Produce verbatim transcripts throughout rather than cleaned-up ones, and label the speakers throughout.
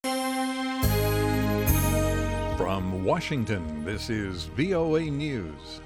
Speaker 1: From Washington, this is V O A News.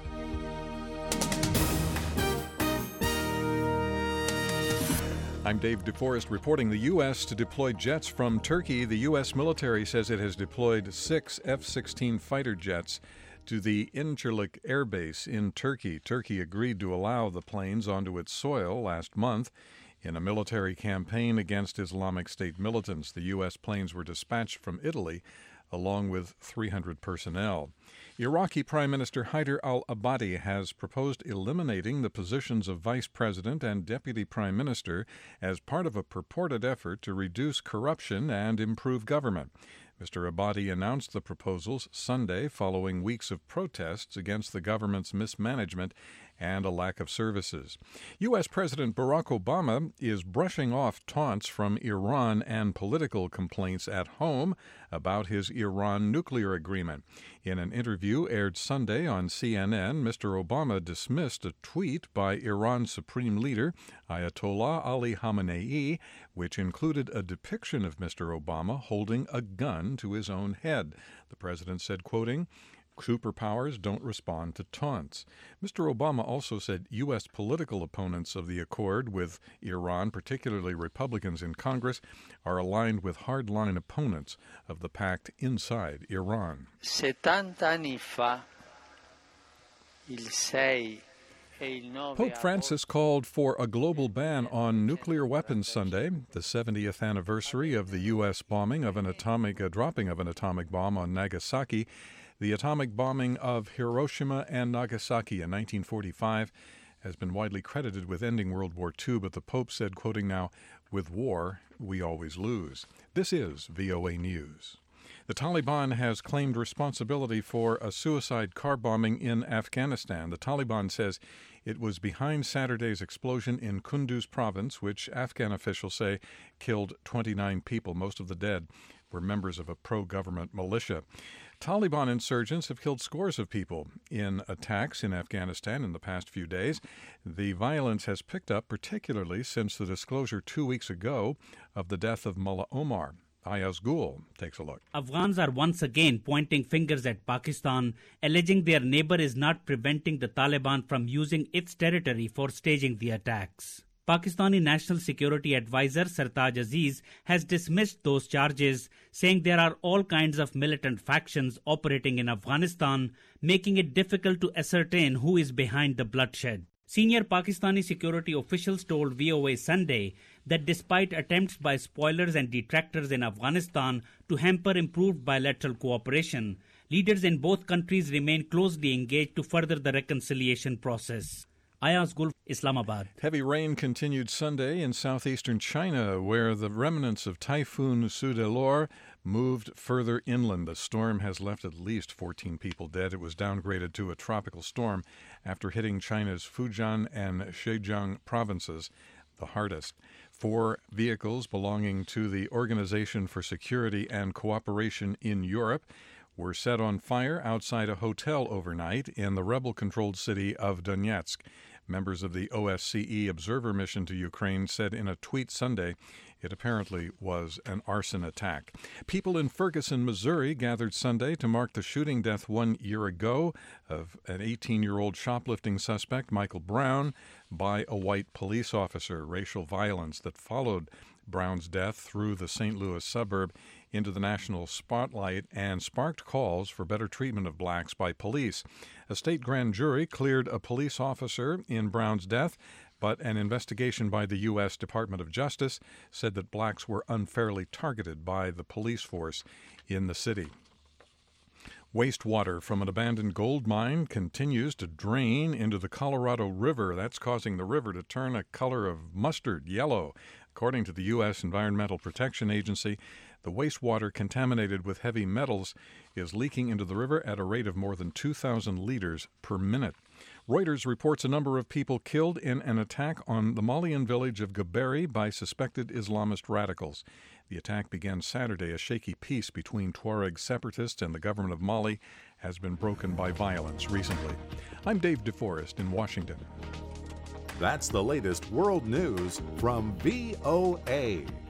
Speaker 1: I'm Dave DeForest reporting. The U S to deploy jets from Turkey. The U S military says it has deployed six F sixteen fighter jets to the Incirlik Air Base in Turkey. Turkey agreed to allow the planes onto its soil last month in a military campaign against Islamic State militants. The U S planes were dispatched from Italy along with three hundred personnel. Iraqi Prime Minister Haider al-Abadi has proposed eliminating the positions of Vice President and Deputy Prime Minister as part of a purported effort to reduce corruption and improve government. Mister Abadi announced the proposals Sunday following weeks of protests against the government's mismanagement and a lack of services. U S. President Barack Obama is brushing off taunts from Iran and political complaints at home about his Iran nuclear agreement. In an interview aired Sunday on C N N, Mister Obama dismissed a tweet by Iran's Supreme Leader Ayatollah Ali Khamenei, which included a depiction of Mister Obama holding a gun to his own head. The president said, quoting, "Superpowers don't respond to taunts." Mister Obama also said U S political opponents of the accord with Iran, particularly Republicans in Congress, are aligned with hardline opponents of the pact inside Iran.
Speaker 2: settanta anni fa, il sei
Speaker 1: Pope Francis called for a global ban on nuclear weapons Sunday, the seventieth anniversary of the U S bombing of an atomic, a dropping of an atomic bomb on Nagasaki. The atomic bombing of Hiroshima and Nagasaki in nineteen forty-five has been widely credited with ending World War Two, but the Pope said, quoting now, "With war, we always lose." This is V O A News. The Taliban has claimed responsibility for a suicide car bombing in Afghanistan. The Taliban says it was behind Saturday's explosion in Kunduz province, which Afghan officials say killed twenty-nine people. Most of the dead were members of a pro-government militia. Taliban insurgents have killed scores of people in attacks in Afghanistan in the past few days. The violence has picked up, particularly since the disclosure two weeks ago of the death of Mullah Omar. Ayaz Gul takes a look.
Speaker 3: Afghans are once again pointing fingers at Pakistan, alleging their neighbor is not preventing the Taliban from using its territory for staging the attacks. Pakistani National Security Advisor Sartaj Aziz has dismissed those charges, saying there are all kinds of militant factions operating in Afghanistan, making it difficult to ascertain who is behind the bloodshed. Senior Pakistani security officials told V O A Sunday that despite attempts by spoilers and detractors in Afghanistan to hamper improved bilateral cooperation, leaders in both countries remain closely engaged to further the reconciliation process. Ayaz Gul, Islamabad.
Speaker 1: Heavy rain continued Sunday in southeastern China, where the remnants of Typhoon Soudelor moved further inland. The storm has left at least fourteen people dead. It was downgraded to a tropical storm after hitting China's Fujian and Zhejiang provinces the hardest. Four vehicles belonging to the Organization for Security and Cooperation in Europe were set on fire outside a hotel overnight in the rebel-controlled city of Donetsk. Members of the O S C E observer mission to Ukraine said in a tweet Sunday it apparently was an arson attack. People in Ferguson, Missouri gathered Sunday to mark the shooting death one year ago of an eighteen-year-old shoplifting suspect, Michael Brown, by a white police officer. Racial violence that followed Brown's death threw the Saint Louis suburb into the national spotlight and sparked calls for better treatment of blacks by police. A state grand jury cleared a police officer in Brown's death, but an investigation by the U S. Department of Justice said that blacks were unfairly targeted by the police force in the city. Wastewater from an abandoned gold mine continues to drain into the Colorado River. That's causing the river to turn a color of mustard yellow. According to the U S. Environmental Protection Agency, the wastewater contaminated with heavy metals is leaking into the river at a rate of more than two thousand liters per minute. Reuters reports a number of people killed in an attack on the Malian village of Gaberi by suspected Islamist radicals. The attack began Saturday. A shaky peace between Tuareg separatists and the government of Mali has been broken by violence recently. I'm Dave DeForest in Washington.
Speaker 4: That's the latest world news from V O A.